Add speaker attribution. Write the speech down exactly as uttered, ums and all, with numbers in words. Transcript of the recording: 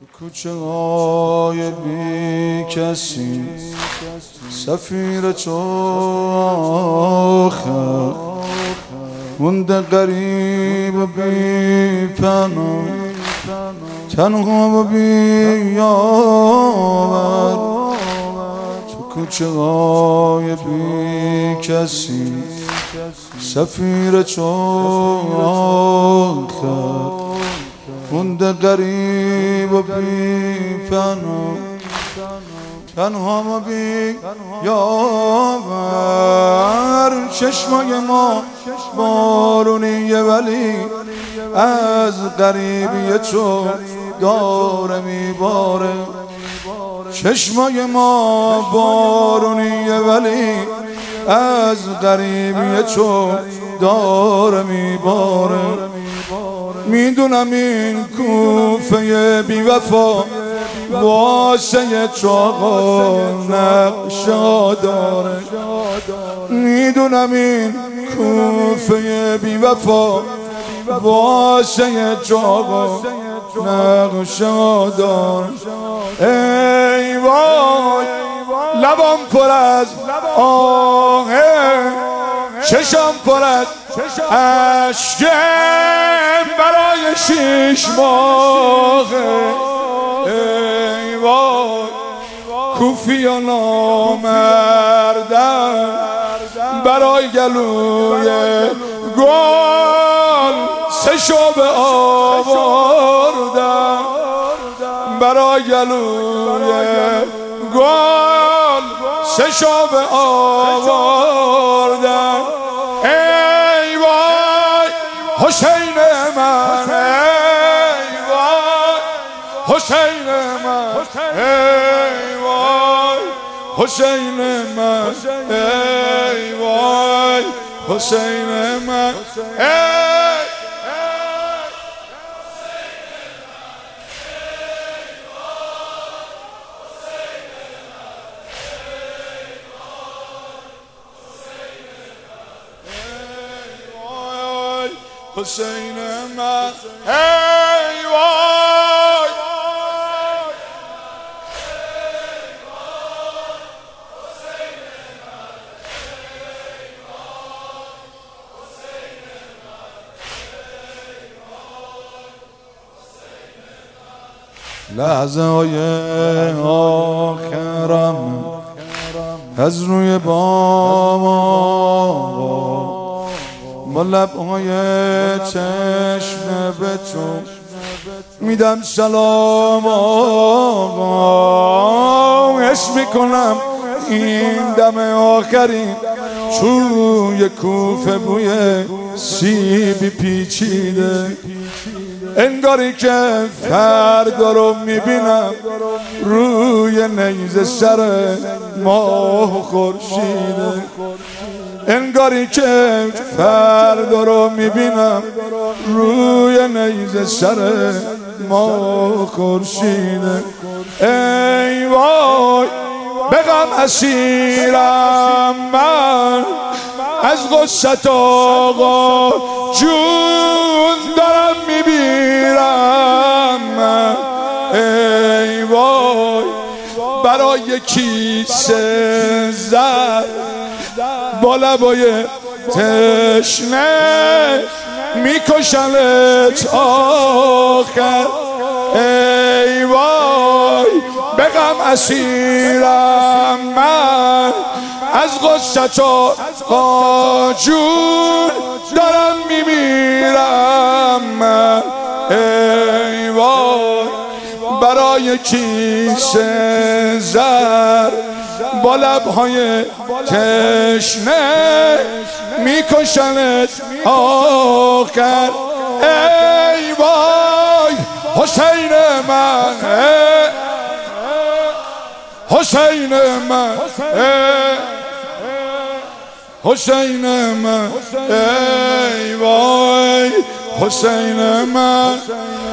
Speaker 1: کوچه های بی کسی سفیر تو آخر مونده غریب و بی پناه تنها و بی یاور تو کوچه های بی کسی سفیر تو آخر مونده غریب و بی پناه تنها و بی یاور چشمای ما بارونیه ولی از غریبی تو داره میباره چشمای ما بارونیه ولی از غریبی تو داره میباره میدونم این کوفه بی وفا واسه تو آقا نقشا داره میدونم این کوفه بی وفا واسه تو آقا نقشا داره ای وای لبام پر از آهه چشم پر از اشکم برای شیش ماهه ای وای کوفی و نامردم برای گلوی گل سه شعبه آوردم برای گلوی گل سه شعبه آوردم ای وای حسین من ای وای حسین من ای وای حسین من ای وای حسین من حسین من ای وای لحظه های آخرم از روی بام با لبهای چشم به تو میدم سلام آقا حس میکنم این دم آخرین توی کوفه بوی سیبی پیچیده انگاری که فردا رو میبینم روی نیزه سر ماه خورشیده انگاری که فردا رو میبینم روی نیزه سر ماه خورشیده ای وای به غم اسیرم من از غصت آقا جون دارم میبیرم من ای وای برای کیسه زد با لبای تشنه میکشنت آخر ای وای به غم اسیرم من از غصت آقا جون دارم میمیرم من ای وای برای کیسه زر با لبهای تشنه میکشنت آخر ای وای حسین من حسین من حسین من ای وای حسین من